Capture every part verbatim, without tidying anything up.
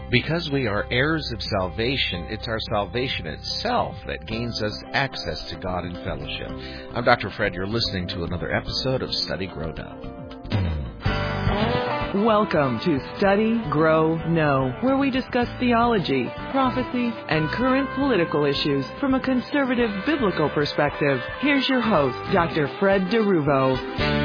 Because we are heirs of salvation, it's our salvation itself that gains us access to God in fellowship. I'm Doctor Fred. You're listening to another episode of Study, Grow, Know. Welcome to Study, Grow, Know, where we discuss theology, prophecy, and current political issues from a conservative biblical perspective. Here's your host, Doctor Fred DeRuvo.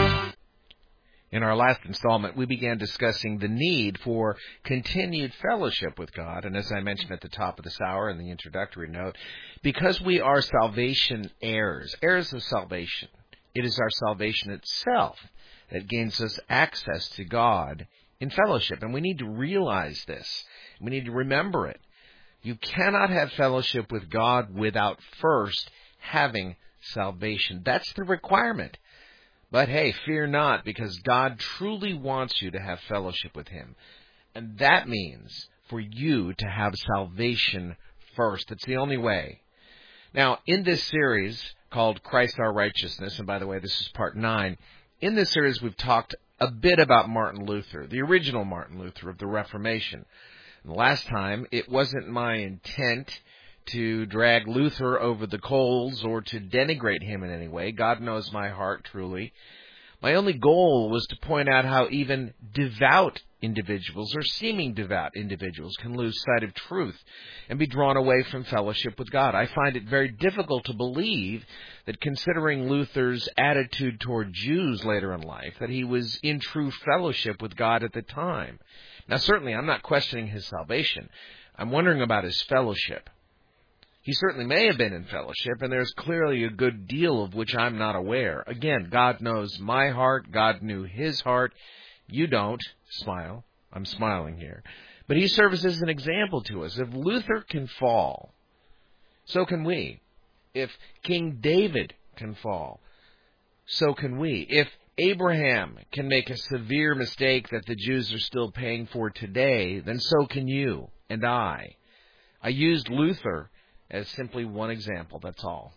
In our last installment, we began discussing the need for continued fellowship with God, and as I mentioned at the top of this hour in the introductory note, because we are salvation heirs, heirs of salvation, it is our salvation itself that gains us access to God in fellowship, and we need to realize this. We need to remember it. You cannot have fellowship with God without first having salvation. That's the requirement. But hey, fear not, because God truly wants you to have fellowship with Him. And that means for you to have salvation first. It's the only way. Now, in this series called Christ Our Righteousness, and by the way, this is part nine, in this series we've talked a bit about Martin Luther, the original Martin Luther of the Reformation. And last time, it wasn't my intent to drag Luther over the coals or to denigrate him in any way. God knows my heart truly. My only goal was to point out how even devout individuals or seeming devout individuals can lose sight of truth and be drawn away from fellowship with God. I find it very difficult to believe that, considering Luther's attitude toward Jews later in life, that he was in true fellowship with God at the time. Now, certainly I'm not questioning his salvation. I'm wondering about his fellowship. He certainly may have been in fellowship, and there's clearly a good deal of which I'm not aware. Again, God knows my heart. God knew his heart. You don't. Smile. I'm smiling here. But he serves as an example to us. If Luther can fall, so can we. If King David can fall, so can we. If Abraham can make a severe mistake that the Jews are still paying for today, then so can you and I. I used Luther as simply one example, that's all.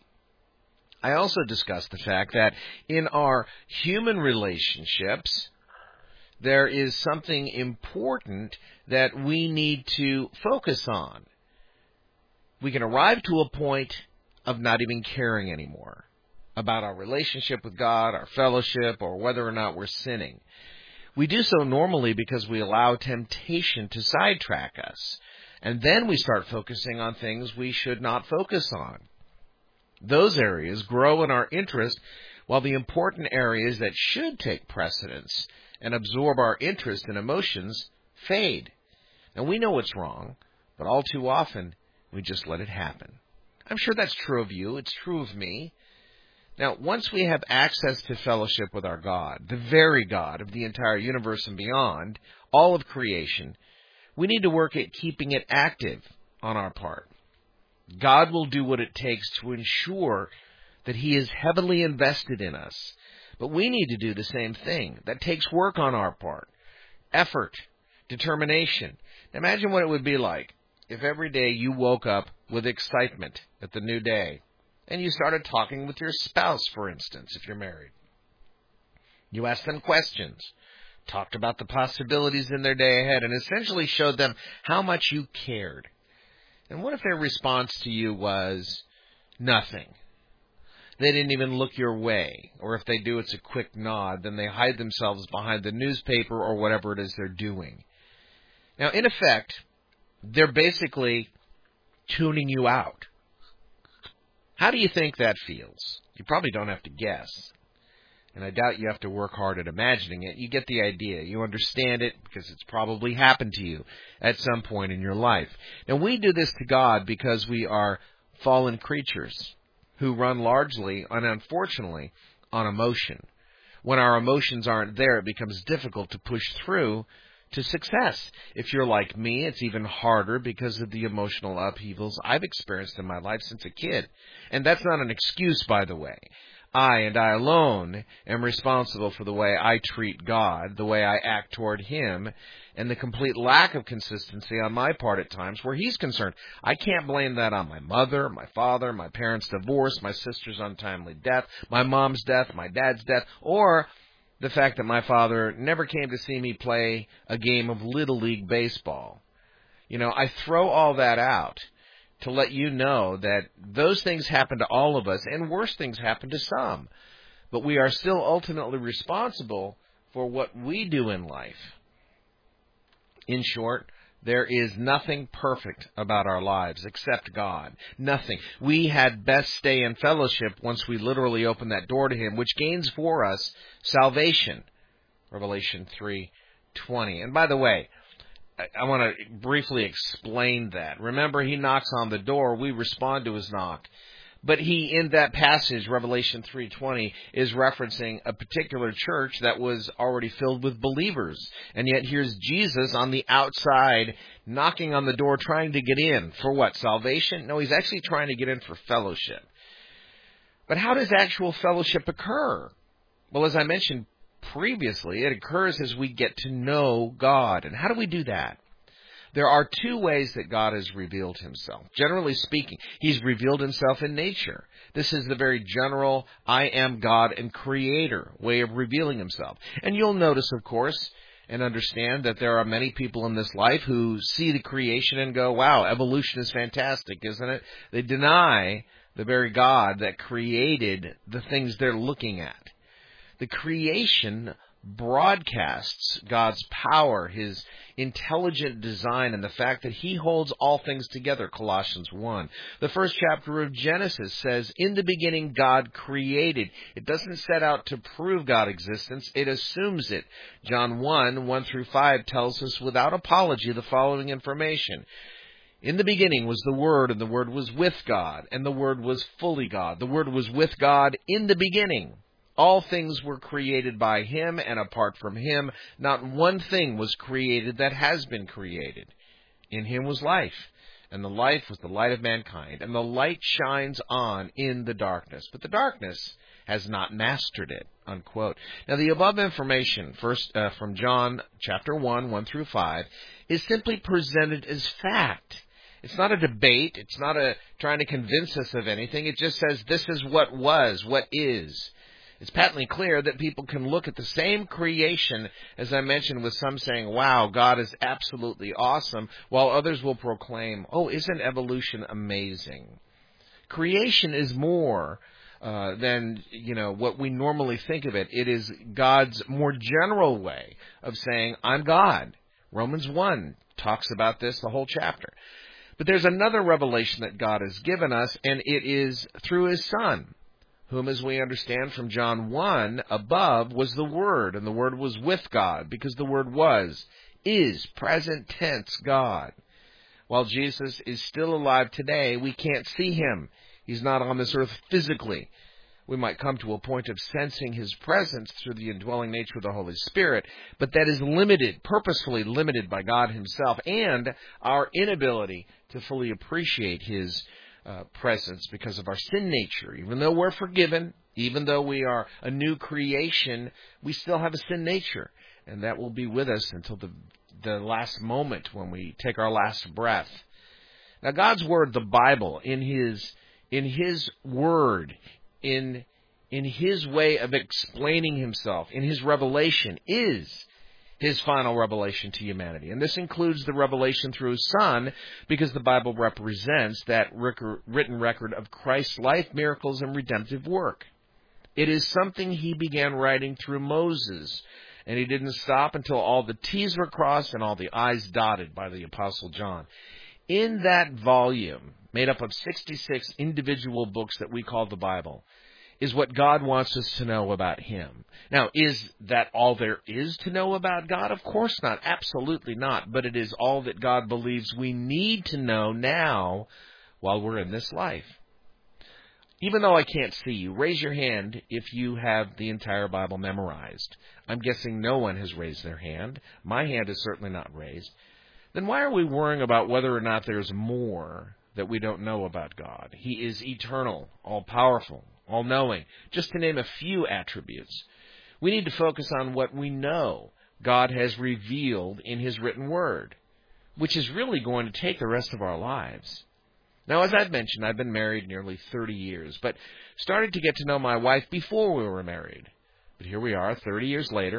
I also discussed the fact that in our human relationships, there is something important that we need to focus on. We can arrive to a point of not even caring anymore about our relationship with God, our fellowship, or whether or not we're sinning. We do so normally because we allow temptation to sidetrack us. And then we start focusing on things we should not focus on. Those areas grow in our interest, while the important areas that should take precedence and absorb our interest and emotions fade. And we know it's wrong, but all too often we just let it happen. I'm sure that's true of you. It's true of me. Now, once we have access to fellowship with our God, the very God of the entire universe and beyond, all of creation, we need to work at keeping it active on our part. God will do what it takes to ensure that He is heavily invested in us. But we need to do the same thing. That takes work on our part. Effort, determination. Imagine what it would be like if every day you woke up with excitement at the new day and you started talking with your spouse, for instance, if you're married. You asked them questions, talked about the possibilities in their day ahead, and essentially showed them how much you cared. And what if their response to you was nothing? They didn't even look your way, or if they do, it's a quick nod. Then they hide themselves behind the newspaper or whatever it is they're doing. Now, in effect, they're basically tuning you out. How do you think that feels? You probably don't have to guess. And I doubt you have to work hard at imagining it. You get the idea. You understand it because it's probably happened to you at some point in your life. Now, we do this to God because we are fallen creatures who run largely, and unfortunately, on emotion. When our emotions aren't there, it becomes difficult to push through to success. If you're like me, it's even harder because of the emotional upheavals I've experienced in my life since a kid. And that's not an excuse, by the way. I and I alone am responsible for the way I treat God, the way I act toward Him, and the complete lack of consistency on my part at times where He's concerned. I can't blame that on my mother, my father, my parents' divorce, my sister's untimely death, my mom's death, my dad's death, or the fact that my father never came to see me play a game of Little League baseball. You know, I throw all that out to let you know that those things happen to all of us, and worse things happen to some. But we are still ultimately responsible for what we do in life. In short, there is nothing perfect about our lives except God. Nothing. We had best stay in fellowship once we literally open that door to Him, which gains for us salvation. Revelation three twenty. And by the way, I want to briefly explain that. Remember, He knocks on the door. We respond to His knock. But He, in that passage, Revelation three twenty, is referencing a particular church that was already filled with believers. And yet here's Jesus on the outside knocking on the door trying to get in. For what? Salvation? No, He's actually trying to get in for fellowship. But how does actual fellowship occur? Well, as I mentioned previously, it occurs as we get to know God. And how do we do that? There are two ways that God has revealed Himself. Generally speaking, He's revealed Himself in nature. This is the very general, I am God and Creator way of revealing Himself. And you'll notice, of course, and understand that there are many people in this life who see the creation and go, wow, evolution is fantastic, isn't it? They deny the very God that created the things they're looking at. The creation broadcasts God's power, His intelligent design, and the fact that He holds all things together, Colossians one. The first chapter of Genesis says, in the beginning God created. It doesn't set out to prove God's existence, it assumes it. John one, one through five tells us without apology the following information. In the beginning was the Word, and the Word was with God, and the Word was fully God. The Word was with God in the beginning. All things were created by Him, and apart from Him, not one thing was created that has been created. In Him was life, and the life was the light of mankind, and the light shines on in the darkness, but the darkness has not mastered it, unquote. Now, the above information, first uh, from John chapter one, one through five, is simply presented as fact. It's not a debate. It's not a trying to convince us of anything. It just says this is what was, what is. It's patently clear that people can look at the same creation, as I mentioned, with some saying, wow, God is absolutely awesome, while others will proclaim, oh, isn't evolution amazing? Creation is more uh, than, you know, what we normally think of it. It is God's more general way of saying, I'm God. Romans one talks about this, the whole chapter. But there's another revelation that God has given us, and it is through His Son, whom, as we understand from John one above, was the Word, and the Word was with God, because the Word was, is, present tense God. While Jesus is still alive today, we can't see Him. He's not on this earth physically. We might come to a point of sensing His presence through the indwelling nature of the Holy Spirit, but that is limited, purposefully limited by God Himself, and our inability to fully appreciate His Uh, presence because of our sin nature. Even though we're forgiven, even though we are a new creation, we still have a sin nature, and that will be with us until the the last moment when we take our last breath. Now, God's Word, the Bible, in His in His Word, in in His way of explaining Himself, in His revelation, is His final revelation to humanity. And this includes the revelation through His Son, because the Bible represents that written record of Christ's life, miracles, and redemptive work. It is something He began writing through Moses, and He didn't stop until all the T's were crossed and all the I's dotted by the Apostle John. In that volume, made up of sixty-six individual books that we call the Bible, is what God wants us to know about Him. Now, is that all there is to know about God? Of course not. Absolutely not. But it is all that God believes we need to know now while we're in this life. Even though I can't see you, raise your hand if you have the entire Bible memorized. I'm guessing no one has raised their hand. My hand is certainly not raised. Then why are we worrying about whether or not there's more that we don't know about God? He is eternal, all-powerful, all-knowing, just to name a few attributes. We need to focus on what we know God has revealed in His written Word, which is really going to take the rest of our lives. Now, as I've mentioned, I've been married nearly thirty years, but started to get to know my wife before we were married. But here we are, thirty years later,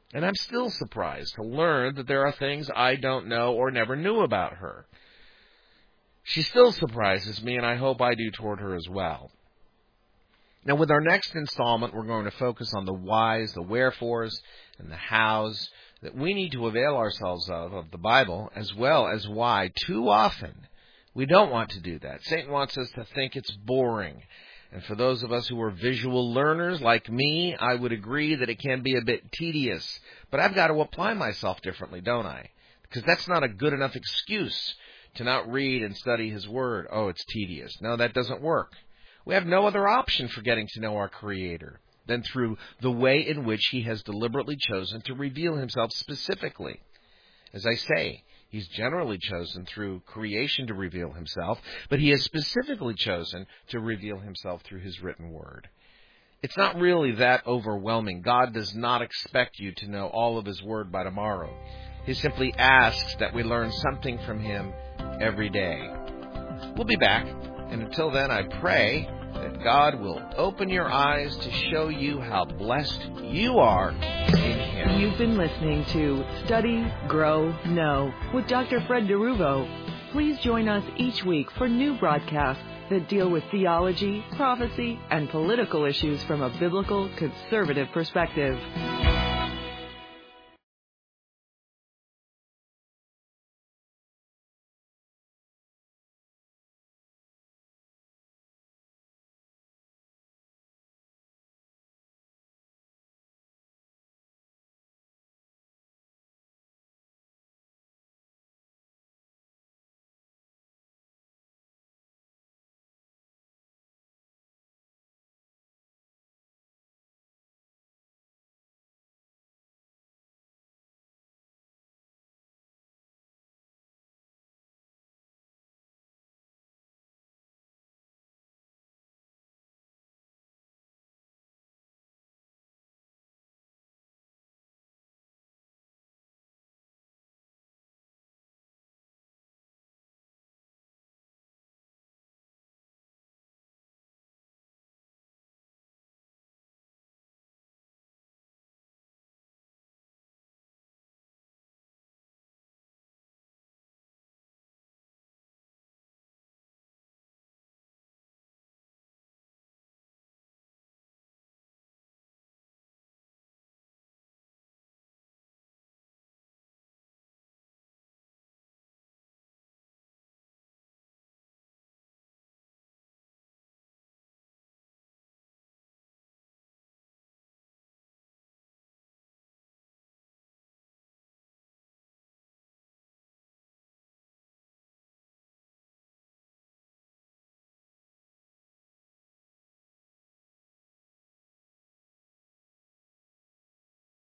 And I'm still surprised to learn that there are things I don't know or never knew about her. She still surprises me, and I hope I do toward her as well. Now, with our next installment, we're going to focus on the whys, the wherefores, and the hows that we need to avail ourselves of, of the Bible, as well as why too often we don't want to do that. Satan wants us to think it's boring. And for those of us who are visual learners like me, I would agree that it can be a bit tedious. But I've got to apply myself differently, don't I? Because that's not a good enough excuse to not read and study His Word. Oh, it's tedious. No, that doesn't work. We have no other option for getting to know our Creator than through the way in which He has deliberately chosen to reveal Himself specifically. As I say, He's generally chosen through creation to reveal Himself, but He has specifically chosen to reveal Himself through His written Word. It's not really that overwhelming. God does not expect you to know all of His Word by tomorrow. He simply asks that we learn something from Him every day. We'll be back, and until then, I pray that God will open your eyes to show you how blessed you are in Him. You've been listening to Study, Grow, Know with Doctor Fred DeRuvo. Please join us each week for new broadcasts that deal with theology, prophecy, and political issues from a biblical, conservative perspective.